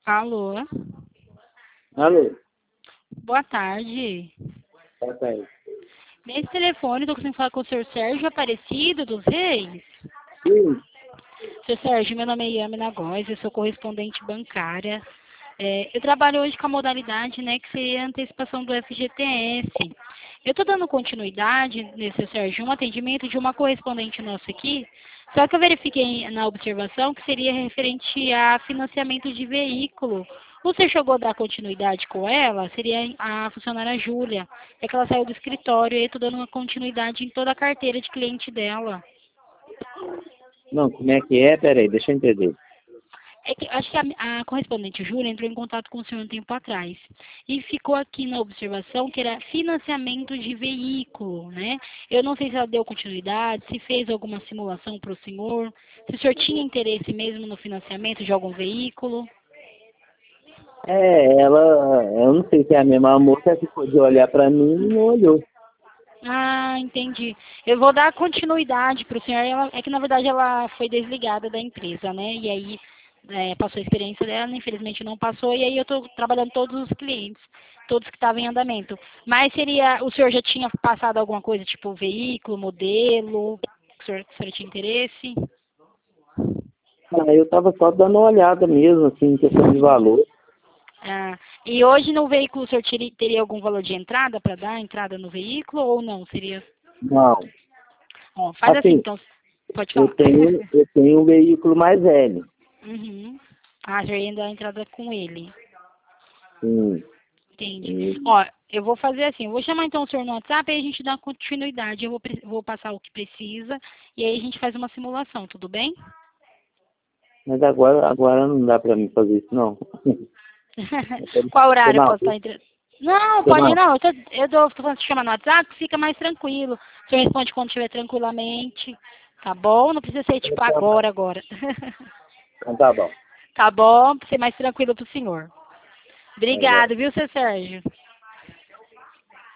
Alô? Alô, Boa tarde. boa tarde. Nesse telefone, estou conseguindo falar com o senhor Sérgio Aparecido dos Reis. Sim, Senhor Sérgio, meu nome é Yamina Góes, eu sou correspondente bancária. Eu trabalho hoje com a modalidade, né, que seria a antecipação do FGTS. Eu estou dando continuidade, Senhor Sérgio, um atendimento de uma correspondente nossa aqui, só que eu verifiquei na observação que seria referente a financiamento de veículo. Você chegou a dar continuidade com ela? Seria a funcionária Júlia. É que ela saiu do escritório e eu estou dando uma continuidade em toda a carteira de cliente dela. não, como é que é? Peraí, deixa eu entender. É que acho que a correspondente Júlia entrou em contato com o senhor um tempo atrás e ficou aqui na observação que era financiamento de veículo, né? Eu não sei se ela deu continuidade, se fez alguma simulação para o senhor, se o senhor tinha interesse mesmo no financiamento de algum veículo. Eu não sei se é a mesma moça que ficou de olhar pra mim e não olhou. Ah, entendi. Eu vou dar continuidade para o senhor. É que, na verdade, ela foi desligada da empresa, né? E aí passou a experiência dela, infelizmente não passou. E aí eu estou trabalhando todos os clientes, todos que estavam em andamento. Mas o senhor já tinha passado alguma coisa, tipo veículo, modelo, que o senhor tinha interesse? Eu tava só dando uma olhada mesmo, assim, em questão de valor. Ah, e hoje no veículo o senhor teria algum valor de entrada para dar entrada no veículo ou não? Seria. Não, Ó, faz assim, assim, então. Pode eu falar. tenho, eu tenho um veículo mais velho. Uhum. Ah, já ia dar entrada com ele. Sim, Entendi. e- Ó, eu vou fazer assim, eu vou chamar então o senhor no WhatsApp e a gente dá continuidade. Eu vou passar o que precisa e aí a gente faz uma simulação, tudo bem? mas agora não dá pra mim fazer isso, não. Qual Tô horário eu na posso rua, estar entrando? Não, tô pode na, não. Tô falando se chama no WhatsApp, fica mais tranquilo. O senhor responde quando estiver tranquilamente. Tá bom? Não precisa ser tipo agora. então tá bom. Tá bom? Pra ser mais tranquilo pro senhor. Tá bom. Obrigado, viu, seu Sérgio?